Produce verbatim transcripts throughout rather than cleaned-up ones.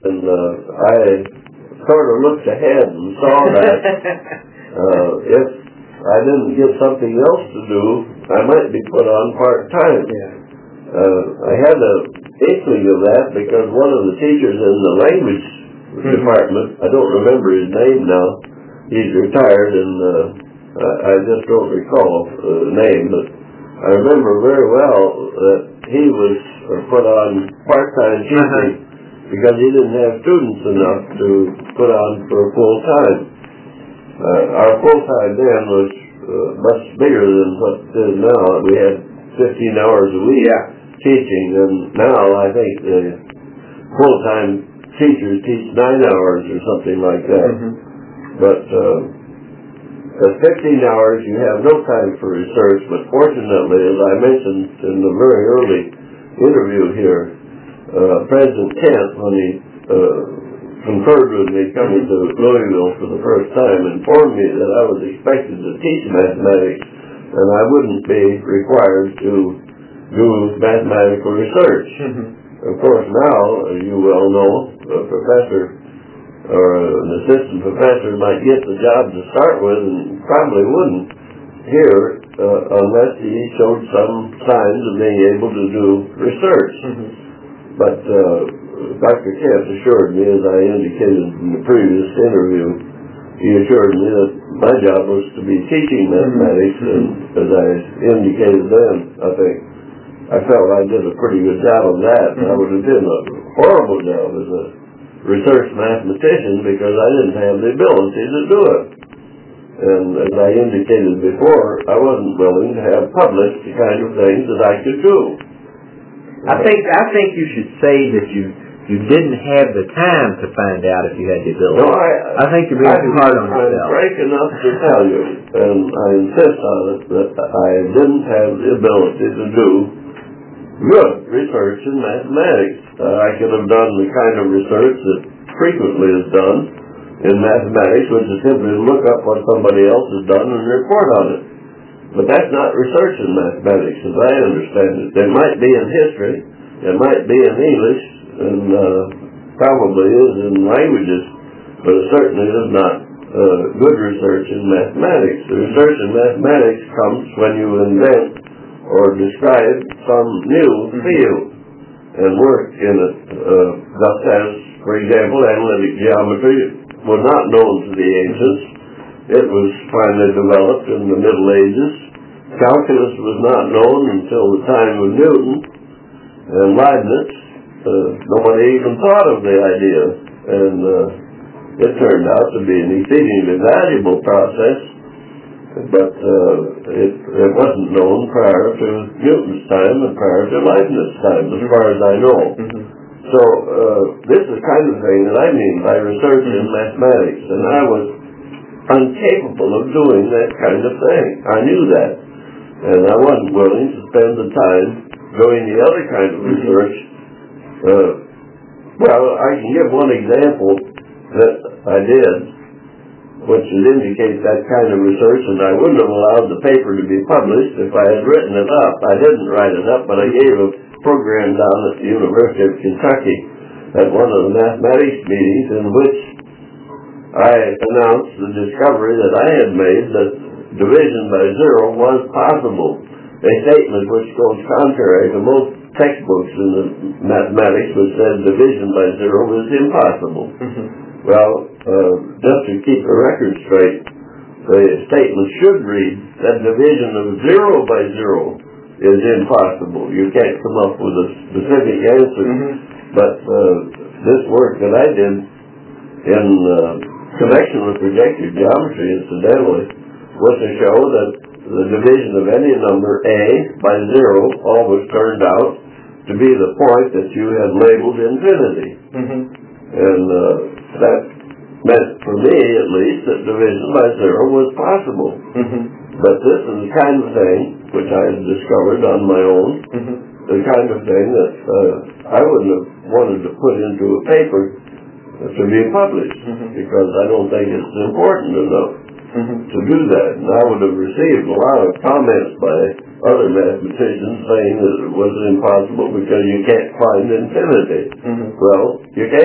And uh, I sort of looked ahead and saw that uh, if I didn't get something else to do, I might be put on part-time. Yeah. Uh, I had an inkling of that because one of the teachers in the language mm-hmm. department, I don't remember his name now, he's retired, and uh, I, I just don't recall the name, but I remember very well that he was put on part-time teaching uh-huh. because he didn't have students enough to put on for full-time. Uh, our full-time then was uh, much bigger than what it is now. We had fifteen hours a week yeah. teaching, and now I think the full-time teachers teach nine hours or something like that. Mm-hmm. But uh, at fifteen hours, you have no time for research, but fortunately, as I mentioned in the very early interview here, uh, President Kent, when he uh, conferred with me coming to Louisville for the first time, informed me that I was expected to teach mathematics, and I wouldn't be required to do mathematical research. Mm-hmm. Of course, now, as you well know, a professor or an assistant professor might get the job to start with and probably wouldn't here uh, unless he showed some signs of being able to do research. Mm-hmm. But uh, Doctor Kent assured me, as I indicated in the previous interview, he assured me that my job was to be teaching mathematics, mm-hmm. and as I indicated then, I think I felt I did a pretty good job of that. Mm-hmm. I would have done a horrible job as a research mathematician because I didn't have the ability to do it. And as I indicated before, I wasn't willing to have published the kind of things that I could do. I think I think you should say that you you didn't have the time to find out if you had the ability. No, I, I think you're being I, too hard on yourself. I'm frank enough to tell you, and I insist on it, that I didn't have the ability to do good research in mathematics. Uh, I could have done the kind of research that frequently is done in mathematics, which is simply to look up what somebody else has done and report on it. But that's not research in mathematics, as I understand it. It might be in history, it might be in English, and uh, probably is in languages, but it certainly is not uh, good research in mathematics. The research in mathematics comes when you invent or describe some new field and work in it, uh, just as, for example, analytic geometry was not known to the ancients. It was finally developed in the Middle Ages. Calculus was not known until the time of Newton and Leibniz. Uh, nobody even thought of the idea, and uh, it turned out to be an exceedingly valuable process, but uh, it, it wasn't known prior to Newton's time and prior to Leibniz's time, as far as I know. Mm-hmm. So uh, this is the kind of thing that I mean by research in mathematics, and I was incapable of doing that kind of thing. I knew that, and I wasn't willing to spend the time doing the other kind of research. Uh, well, I can give one example that I did, which would indicate that kind of research, and I wouldn't have allowed the paper to be published if I had written it up. I didn't write it up, but I gave a program down at the University of Kentucky at one of the mathematics meetings in which I announced the discovery that I had made that division by zero was possible, a statement which goes contrary to most textbooks in the mathematics, which said division by zero is impossible. Mm-hmm. Well, uh, just to keep the record straight, the statement should read that division of zero by zero is impossible. You can't come up with a specific answer, mm-hmm. but uh, this work that I did in uh, connection with projective geometry, incidentally, was to show that the division of any number a by zero always turned out to be the point that you had labeled infinity. Mm-hmm. And uh, that meant, for me at least, that division by zero was possible. Mm-hmm. But this is the kind of thing which I had discovered on my own, mm-hmm. the kind of thing that uh, I wouldn't have wanted to put into a paper to be published, mm-hmm. because I don't think it's important enough mm-hmm. to do that. And I would have received a lot of comments by other mathematicians saying that it was impossible because you can't find infinity. Mm-hmm. Well, you can't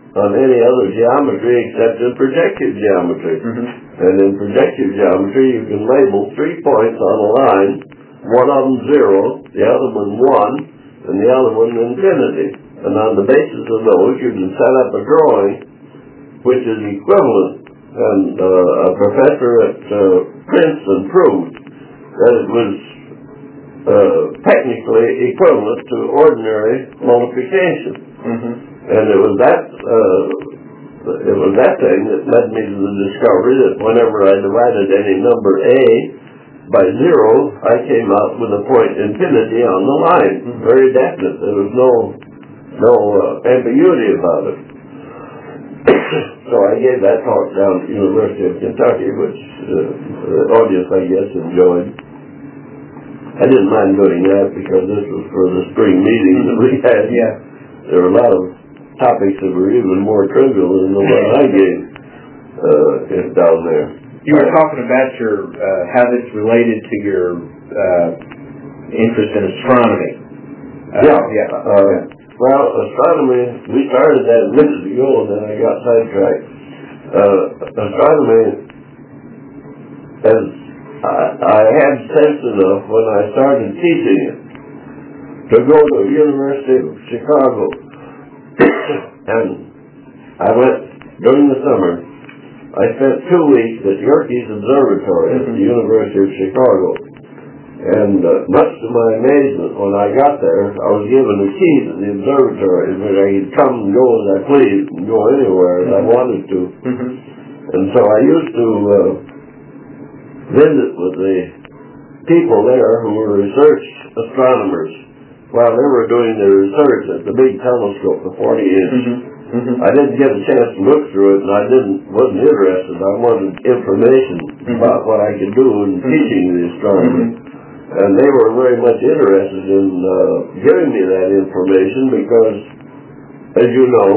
on any other geometry except in projective geometry. Mm-hmm. And in projective geometry, you can label three points on a line, one of them zero, the other one one, and the other one infinity. And on the basis of those, you can set up a drawing which is equivalent. And uh, a professor at uh, Princeton proved that it was uh, technically equivalent to ordinary multiplication. Mm-hmm. And it was that uh, it was that thing that led me to the discovery that whenever I divided any number A by zero, I came out with a point infinity on the line. Mm-hmm. Very definite. There was no no uh, ambiguity about it. So I gave that talk down at the University of Kentucky, which uh, the audience, I guess, enjoyed. I didn't mind doing that because this was for the spring meeting that we had. Yeah. There were a lot of topics that were even more trivial than the one I gave uh, down there. You were talking about your uh, how this related to your uh, interest in astronomy. Uh, yeah. Yeah. Uh, yeah. Well, astronomy, we started that a minute ago and then I got sidetracked. Uh, astronomy, as I, I had sense enough when I started teaching it to go to the University of Chicago. And I went during the summer. I spent two weeks at Yerkes Observatory at the University of Chicago. And uh, much to my amazement, when I got there, I was given a key to the observatory where I could come and go as I pleased and go anywhere as I wanted to. Mm-hmm. And so I used to uh, visit with the people there who were research astronomers while they were doing their research at the big telescope, the forty inch. Mm-hmm. Mm-hmm. I didn't get a chance to look through it, and I didn't wasn't interested. I wanted information mm-hmm. about what I could do in mm-hmm. teaching the astronomy. Mm-hmm. And they were very much interested in uh, giving me that information because, as you know,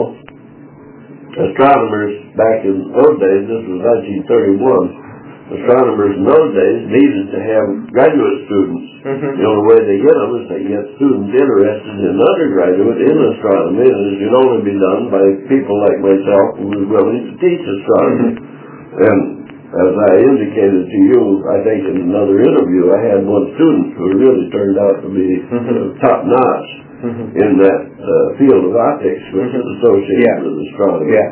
astronomers back in those days, this was nineteen thirty-one, astronomers in those days needed to have graduate students. Mm-hmm. The only way they get them is they get students interested in undergraduate in astronomy, and it can only be done by people like myself who was willing to teach astronomy. Mm-hmm. And as I indicated to you, I think in another interview, I had one student who really turned out to be mm-hmm. uh, top-notch mm-hmm. in that uh, field of optics, which mm-hmm. is associated yeah. with astronomy. Yeah.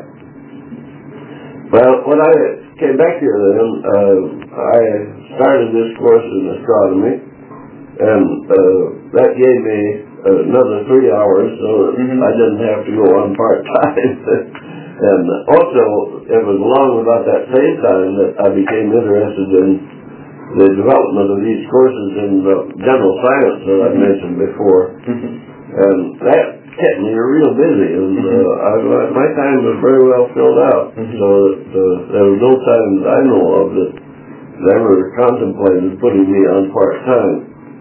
Well, when I came back here then, uh, I started this course in astronomy, and uh, that gave me another three hours, so mm-hmm. I didn't have to go on part-time. And also, it was along about that same time that I became interested in the development of these courses in the general science that I mentioned before. Mm-hmm. And that kept me real busy, and uh, I, my time was very well filled out, mm-hmm. so that uh, there was no time that I know of that ever contemplated putting me on part-time.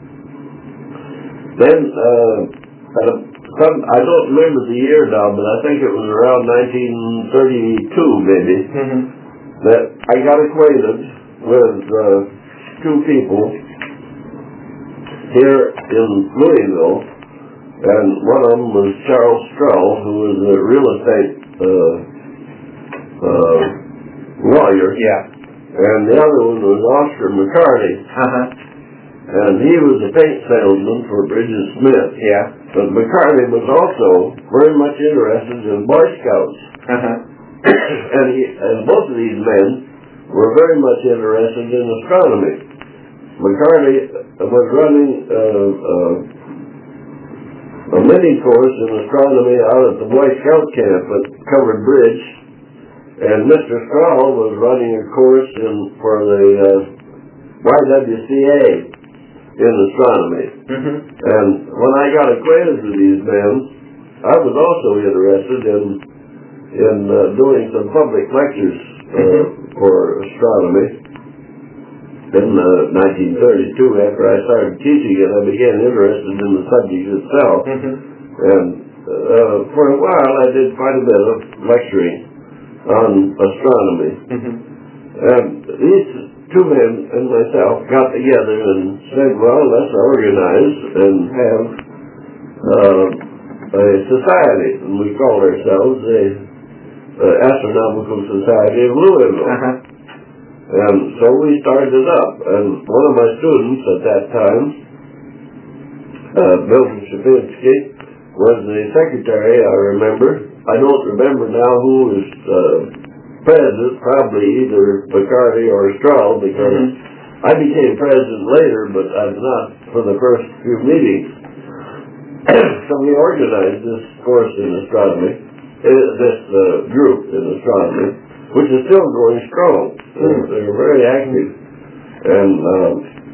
Then, uh, at a Some, I don't remember the year now, but I think it was around nineteen thirty-two, maybe, mm-hmm. that I got acquainted with uh, two people here in Louisville, and one of them was Charles Strull, who was a real estate uh, uh, lawyer, yeah. and the other one was Oscar McCarty. Uh-huh. And he was a paint salesman for Bridges Smith. Yeah. But McCarty was also very much interested in Boy Scouts. Uh-huh. and, he, and both of these men were very much interested in astronomy. McCarty was running uh, uh, a mini course in astronomy out at the Boy Scout camp at Covered Bridge. And Mister Strull was running a course in, for the uh, Y W C A. in astronomy. Mm-hmm. And when I got acquainted with these men, I was also interested in in uh, doing some public lectures uh, mm-hmm. for astronomy. In uh, nineteen thirty-two, after I started teaching it, I began interested in the subject itself. Mm-hmm. And uh, for a while, I did quite a bit of lecturing on astronomy. Mm-hmm. And these two men and myself got together and said, well, let's organize and have uh, a society. And we called ourselves the uh, Astronomical Society of Louisville. Uh-huh. And so we started it up. And one of my students at that time, uh, Milton Shapinsky, was the secretary, I remember. I don't remember now who was uh, president, probably either McCarty or Strahl, because mm-hmm. I became president later, but I was not for the first few meetings. So we organized this course in astronomy, this uh, group in astronomy, which is still going strong. Mm-hmm. They're very active. And um,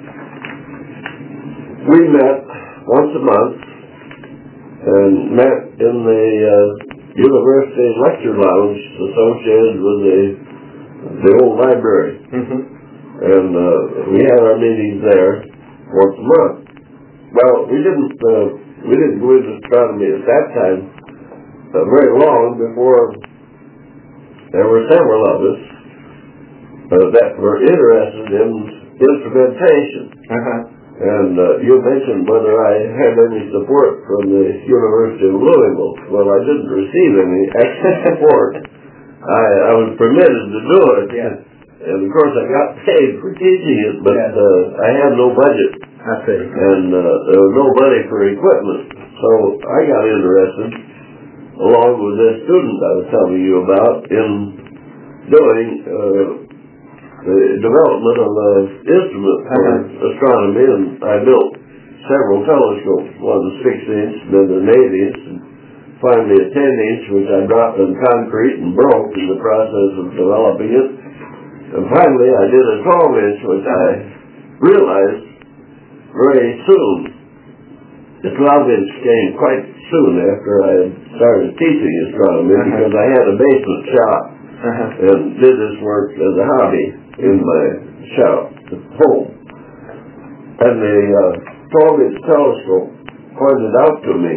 we met once a month and met in the uh, University Lecture Lounge associated with the, the old library. Mm-hmm. And uh, we had our meetings there once a month. Well, we didn't... Uh, We didn't go into astronomy at that time uh, very long before there were several of us uh, that were interested in instrumentation. Uh-huh. And uh, you mentioned whether I had any support from the University of Louisville. Well, I didn't receive any extra support. I, I was permitted to do it. Yeah. And of course I got paid for teaching it, but yeah. uh, I had no budget. I see. And uh, there was no money for equipment. So I got interested, along with this student I was telling you about, in doing uh, the development of an instrument for uh-huh. astronomy. And I built several telescopes, one a six inch, then an eight inch, and finally a ten inch, which I dropped in concrete and broke in the process of developing it. And finally I did a twelve inch, which I realized very soon. The twelve inch came quite soon after I had started teaching astronomy, uh-huh. because I had a basement shop uh-huh. and did this work as a hobby in my shop at home. And the uh, twelve inch telescope pointed out to me,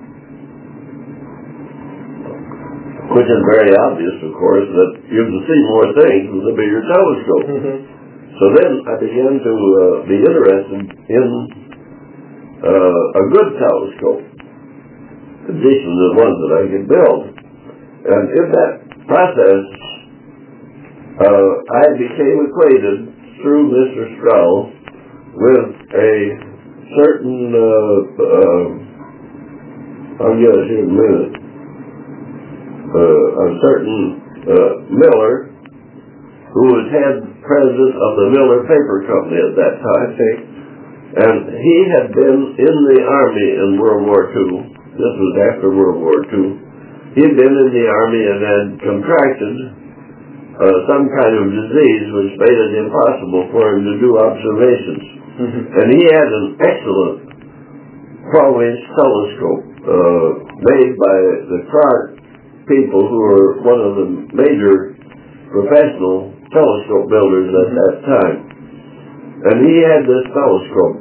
which is very obvious, of course, that you can see more things with a bigger telescope. Mm-hmm. So then I began to uh, be interested in uh, a good telescope, in addition to the ones that I could build. And in that process, uh, I became acquainted through Mister Strahl with a certain, uh, uh, I'll get it here in a minute, uh, a certain uh, Miller, who was head president of the Miller Paper Company at that time. And he had been in the Army in World War Two. This was after World War Two. He had been in the Army and had contracted uh, some kind of disease which made it impossible for him to do observations. Mm-hmm. And he had an excellent twelve inch telescope uh, made by the Clark people, who were one of the major professional telescope builders at that time. And he had this telescope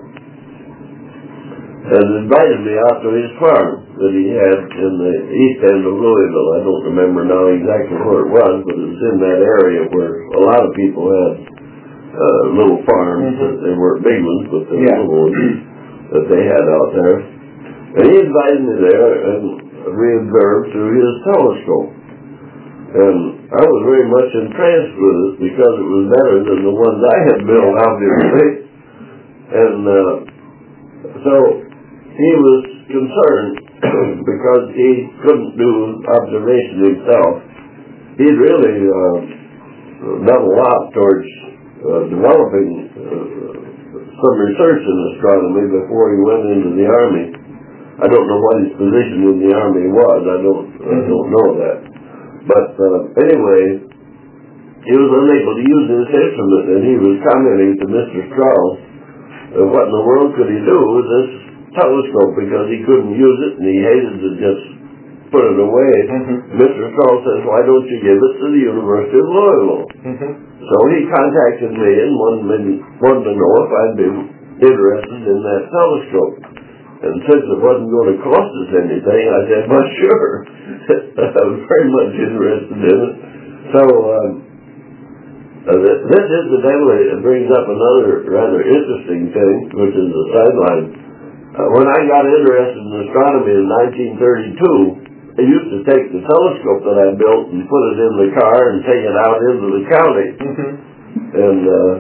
and invited me out to his farm that he had in the east end of Louisville. I don't remember now exactly where it was, but it was in that area where a lot of people had uh, little farms. Mm-hmm. They weren't big ones, but they were yeah. little ones that they had out there. And he invited me there, and we observed through his telescope. And I was very much entranced with it because it was better than the ones I had built, obviously. And uh, so he was concerned because he couldn't do observation himself. He'd really uh, done a lot towards uh, developing uh, some research in astronomy before he went into the Army. I don't know what his position in the Army was. I don't, I don't know that. But uh, anyway, he was unable to use this instrument, and he was commenting to Mister Strahl, uh, what in the world could he do with this telescope, because he couldn't use it, and he hated to just put it away. Mm-hmm. Mister Strahl says, why don't you give it to the University of Louisville? Mm-hmm. So he contacted me and wanted, me, wanted to know if I'd be interested in that telescope. And since it wasn't going to cost us anything, I said, well, sure. I was very much interested in it. So, um, uh, this incidentally brings up another rather interesting thing, which is a sideline. Uh, when I got interested in astronomy in nineteen thirty-two, I used to take the telescope that I built and put it in the car and take it out into the county. Mm-hmm. And uh,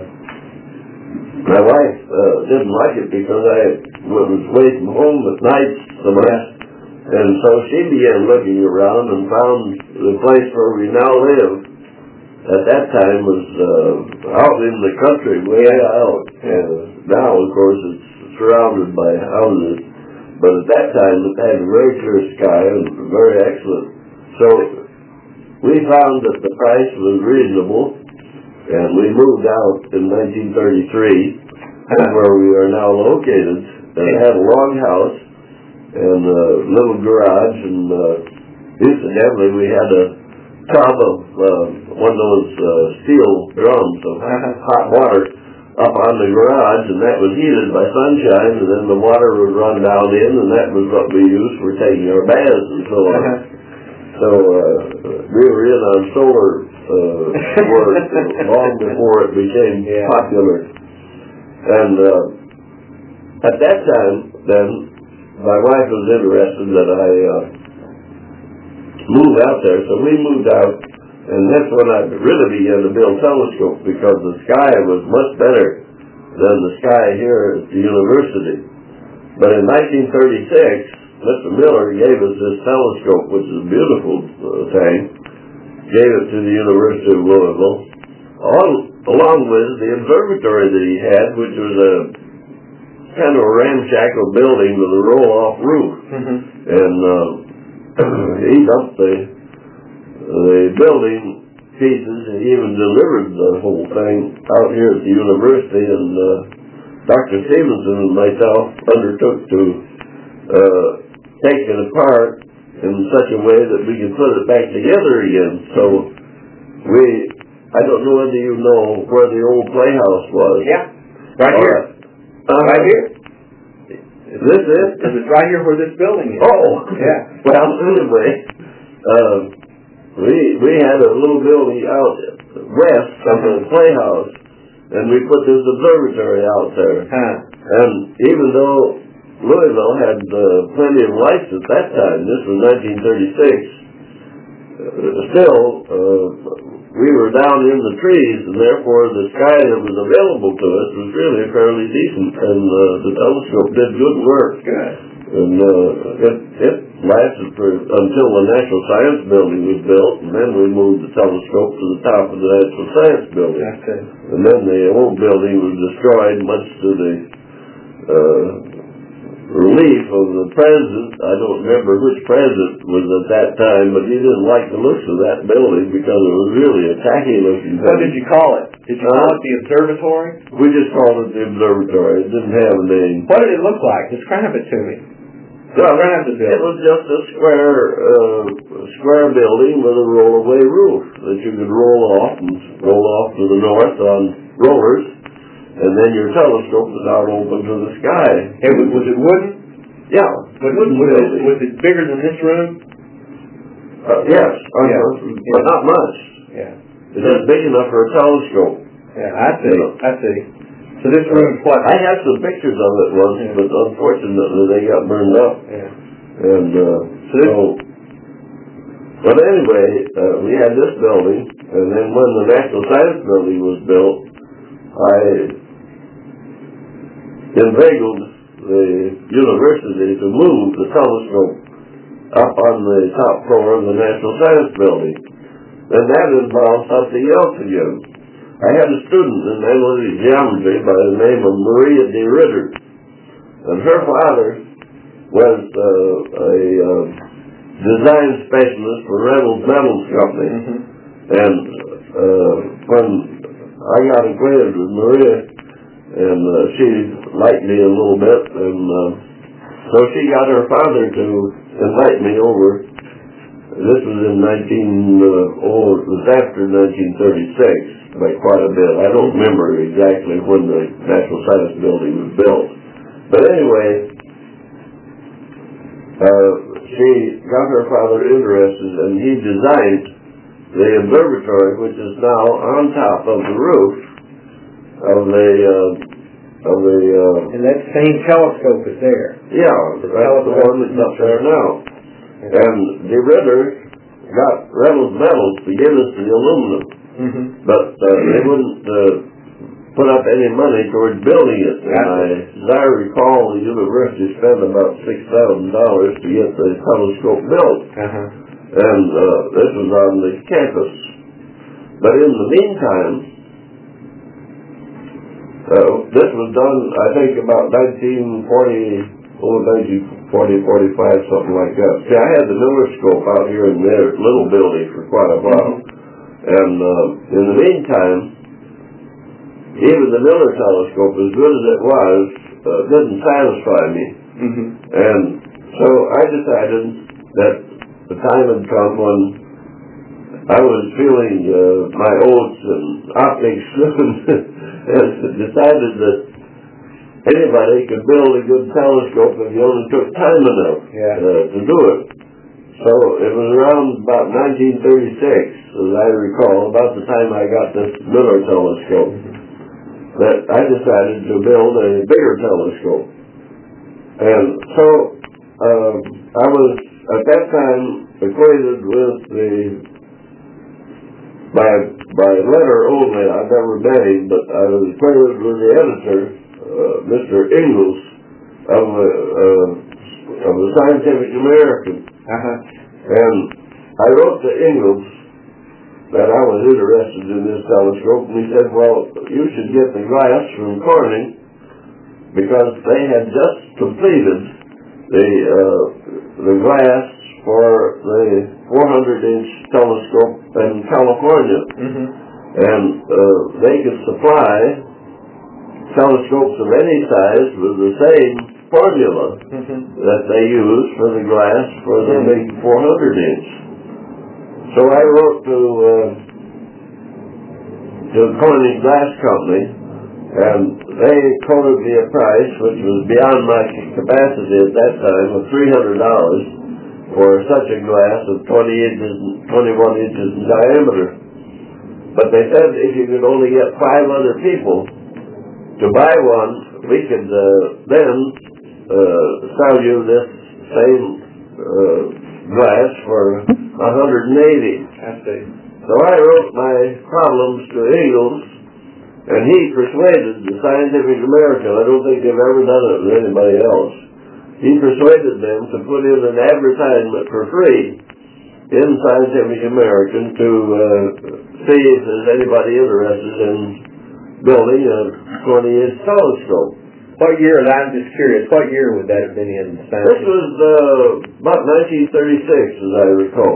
my wife uh, didn't like it because I was away from home at night so much. Yeah. And so she began looking around and found the place where we now live. At that time was uh, out in the country, way out. And now, of course, it's surrounded by houses. But at that time, it had a very clear sky and very excellent. So we found that the price was reasonable, and we moved out in nineteen thirty-three, where we are now located. And it had a long house and a little garage, and uh, incidentally, we had a tub of uh, one of those uh, steel drums of hot water up on the garage, and that was heated by sunshine, and then the water would run down in, and that was what we used for taking our baths and so on. So uh, we were in on solar uh, work long before it became yeah. popular. And uh, at that time, then, my wife was interested that I uh, move out there, so we moved out, and that's when I really began to build telescopes, because the sky was much better than the sky here at the university. But in nineteen thirty-six, Mister Miller gave us this telescope, which is a beautiful uh, thing, gave it to the University of Louisville, all, along with the observatory that he had, which was a kind of a ramshackle building with a roll-off roof. Mm-hmm. And uh, he dumped the, the building pieces and even delivered the whole thing out here at the university. And uh, Doctor Stevenson and myself undertook to uh, take it apart in such a way that we could put it back together again. So we, I don't know whether you know where the old playhouse was. Yeah, right here. Uh, right here. Is this it? This is right here where this building is. Oh, yeah. Well, anyway, uh, we we had a little building out west of the playhouse, and we put this observatory out there. Huh. And even though Louisville had uh, plenty of lights at that time, this was nineteen thirty-six, uh, still, uh, we were down in the trees, and therefore the sky that was available to us was really fairly decent, and uh, the telescope did good work. Good. And uh, it, it lasted for until the National Science Building was built, and then we moved the telescope to the top of the National Science Building. That's it. And then the old building was destroyed, much to the uh, relief of the president. I don't remember which president was at that time, but he didn't like the looks of that building because it was really a tacky looking thing. What did you call it? Did you uh, call it the observatory? We just called it the observatory. It didn't have a name. What did it look like? Describe it to me. Well, it was just a square uh, square building with a roll-away roof that you could roll off and roll off to the north on rollers, and then your telescope was out open to the sky. It was, was it wooden? Yeah. Was, wooden was, it, was it bigger than this room? Uh, yes, uh, yeah. but yeah. not much. Yeah. It's just big enough for a telescope. Yeah, I see. You know. I see. So this room, what? I had some pictures of it once, yeah. but unfortunately they got burned up. Yeah. And uh, so, so, but anyway, uh, we had this building, and then when the National Science Building was built, I inveigled the university to move the telescope up on the top floor of the National Science Building. And that involved something else again. I had a student in analytic geometry by the name of Maria de Ritter, and her father was uh, a uh, design specialist for Reynolds Metals Company. Mm-hmm. And uh, when I got acquainted with Maria, and uh, she liked me a little bit, and uh, so she got her father to invite me over. This was in nineteen, uh, oh, it was after nineteen thirty-six. By quite a bit. I don't remember exactly when the National Science Building was built. But anyway, uh, she got her father interested, and he designed the observatory, which is now on top of the roof of the, uh, of the, uh... And that same telescope is there. Yeah, the that's the one that's up there now. And the Ritter got Reynolds Metals to give us the aluminum, mm-hmm. but uh, they wouldn't uh, put up any money towards building it. And I, as I recall, the university spent about six thousand dollars to get the telescope built. Uh-huh. And uh, this was on the campus. But in the meantime, uh, this was done, I think, about nineteen forty, oh, nineteen forty, forty-five, something like that. See, I had the Miller scope out here in their little building for quite a while. Mm-hmm. And uh, in the meantime, even the Miller telescope, as good as it was, uh, didn't satisfy me. Mm-hmm. And so I decided that the time had come when I was feeling uh, my oats and optics and decided that anybody could build a good telescope if you only took time enough yeah. uh, to do it. So it was around about nineteen thirty-six, as I recall, about the time I got this Miller telescope, that I decided to build a bigger telescope. And so uh, I was at that time acquainted with the, by, by letter only, I've never met him, but I was acquainted with the editor, uh, Mister Ingalls, of, uh, uh, of the Scientific American. Uh-huh. And I wrote to Ingalls that I was interested in this telescope, and he said, well, you should get the glass from Corning, because they had just completed the uh, the glass for the four hundred inch telescope in California. Mm-hmm. And uh, they could supply telescopes of any size with the same formula mm-hmm. that they use for the glass for the mm-hmm. big four hundred inch. So I wrote to uh, to the Corning Glass Company, and they quoted me a price which was beyond my capacity at that time of three hundred dollars for such a glass of twenty inches, twenty-one inches in diameter. But they said if you could only get five other people to buy one, we could uh, then uh, sell you this same uh, glass for one hundred eighty. I see. So I wrote my problems to Ingalls, and he persuaded the Scientific American, I don't think they've ever done it with anybody else, he persuaded them to put in an advertisement for free in Scientific American to uh, see if there's anybody interested in building a twenty inch telescope. What year, I'm just curious, what year would that have been in Scientific? This was uh, about nineteen thirty-six, as I recall.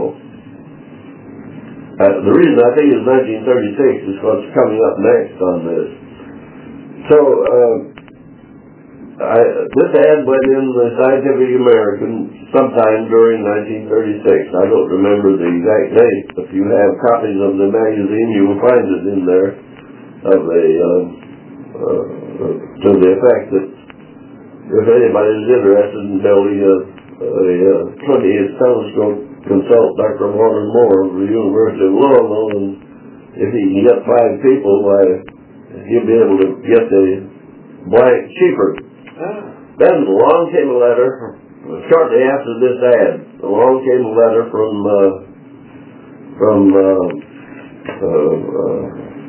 Uh, the reason I think it's nineteen thirty-six is what's coming up next on this. So, uh, I, this ad went in the Scientific American sometime during nineteen thirty-six. I don't remember the exact date. If you have copies of the magazine, you will find it in there of a, uh, uh, to the effect that if anybody is interested in building a, a twenty inch telescope, consult Doctor Warren Moore of the University of Louisville, and if he can get five people, why, he'll be able to get the blank cheaper. Ah. Then along came a letter, shortly after this ad, along came a letter from, uh, from, uh, uh, uh,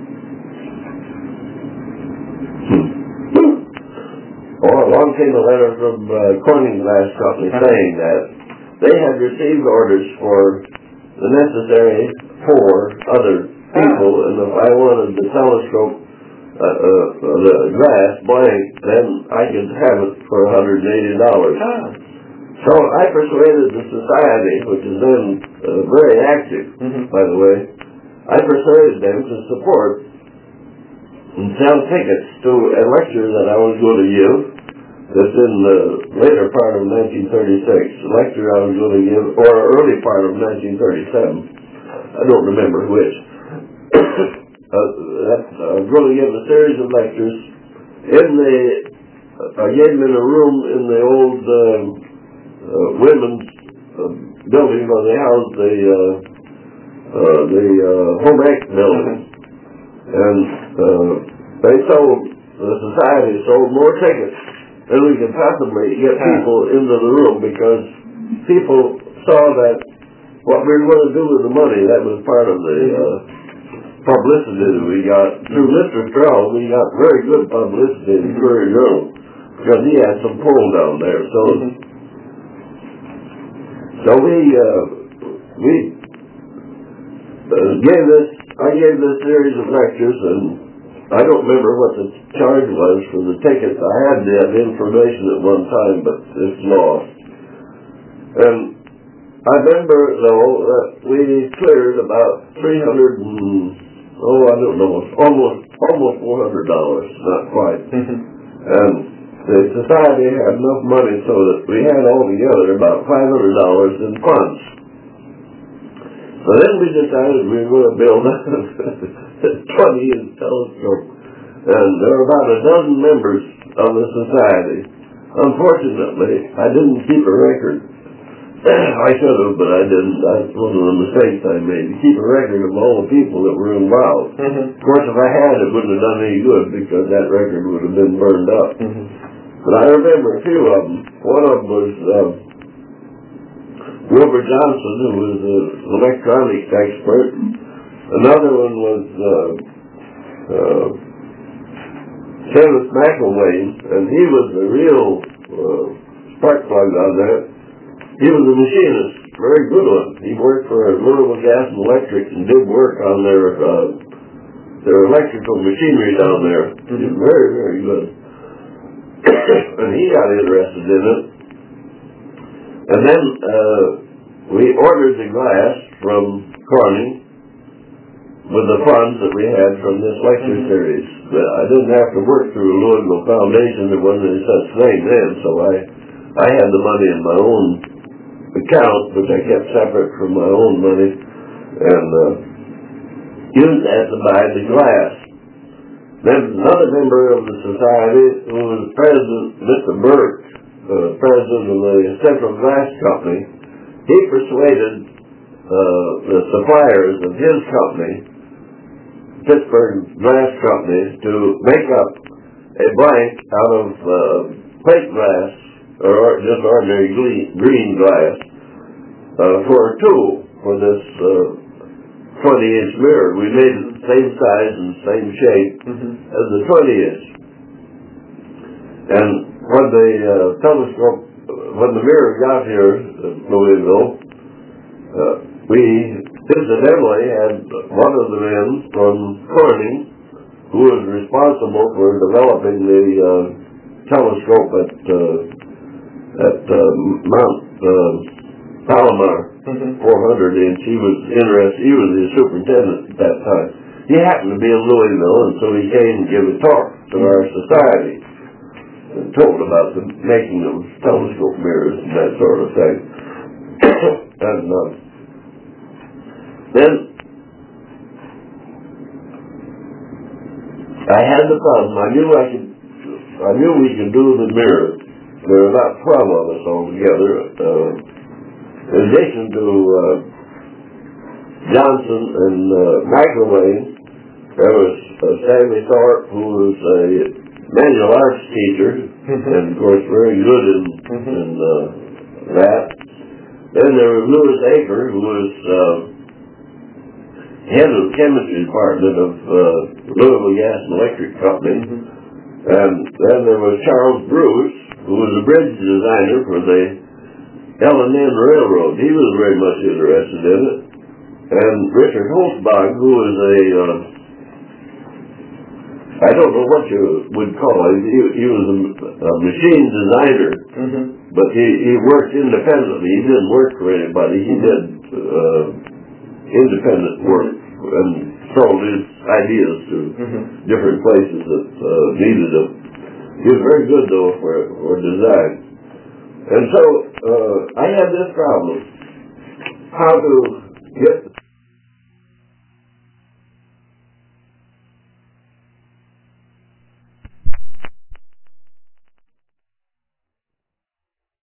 oh, along came a letter from uh, Corning Glass Company saying that they had received orders for the necessary four other people, ah. and if I wanted the telescope, uh, uh, the glass blank, then I could have it for one hundred eighty dollars. Ah. So I persuaded the society, which is then uh, very active, mm-hmm. by the way, I persuaded them to support and sell tickets to a lecture that I was going to give. That's in the later part of nineteen thirty-six, a lecture I was going to give, or early part of nineteen thirty-seven. I don't remember which. uh, that, I was going to give a series of lectures in the, uh, I gave them in a room in the old uh, uh, women's uh, building where they housed the, uh, uh, the uh, home ec building. And uh, they sold, the society sold more tickets than we could possibly get people into the room, because people saw that what we were going to do with the money, that was part of the uh, publicity that we got. Through Mister Stroud, we got very good publicity in the Courier Journal because he had some pull down there. So, so we uh, we uh, gave this. I gave this series of lectures, and I don't remember what the charge was for the tickets. I had that information at one time, but it's lost. And I remember, though, that we cleared about three hundred and, oh, I don't know, almost almost four hundred dollars, not quite. And the society had enough money so that we had altogether about five hundred dollars in funds. So then we decided we were going to build a twenty inch telescope. And there were about a dozen members of the society. Unfortunately, I didn't keep a record. I should have, but I didn't. That's one of the mistakes I made, to keep a record of all the people that were involved. Mm-hmm. Of course, if I had, it wouldn't have done any good because that record would have been burned up. Mm-hmm. But I remember a few of them. One of them was uh, Wilbur Johnson, who was an electronics expert. Another one was uh, uh, Kenneth McElwain, and he was a real uh, spark plug on that. He was a machinist, very good one. He worked for Louisville Gas and Electric and did work on their uh, their electrical machinery down there. He was very, very good. And he got interested in it. And then uh, we ordered the glass from Corning with the funds that we had from this lecture series. But I didn't have to work through a Louisville Foundation. There wasn't any such thing then, so I, I had the money in my own account, which I kept separate from my own money, and uh, used that to buy the glass. Then another member of the society, who was President, Mister Burke, uh, president of the Central Glass Company, he persuaded uh, the suppliers of his company, Pittsburgh Glass Company, to make up a blank out of uh, plate glass, or just ordinary green glass, uh, for a tool for this uh, twenty inch mirror. We made it the same size and same shape mm-hmm. as the twenty inch. And when the uh, telescope, when the mirror got here at Louisville, uh, we incidentally had one of the men from Corning, who was responsible for developing the uh, telescope at uh, at uh, Mount uh, Palomar, mm-hmm. four hundred inch. He was interested. He was the superintendent at that time. He happened to be in Louisville, and so he came and gave a talk to mm-hmm. our society and told about the making of telescope mirrors and that sort of thing. And uh, then I had the problem. I knew I could. I knew we could do the mirror. There were about twelve of us altogether. Uh, in addition to uh, Johnson and uh, McElwain, there was uh, Stanley Thorpe, who was a manual arts teacher, mm-hmm. and of course very good in, mm-hmm. in uh, that. Then there was Louis Aker, who was uh, head of the chemistry department of uh, Louisville Gas and Electric Company. Mm-hmm. And then there was Charles Bruce, who was a bridge designer for the L and N Railroad. He was very much interested in it. And Richard Holzbach, who was a, uh, I don't know what you would call him, he, he was a, a machine designer, mm-hmm. but he, he worked independently. He didn't work for anybody. He did uh, independent work and sold his ideas to mm-hmm. different places that uh, needed them. He was very good, though, for, for design. And so uh, I had this problem, how to get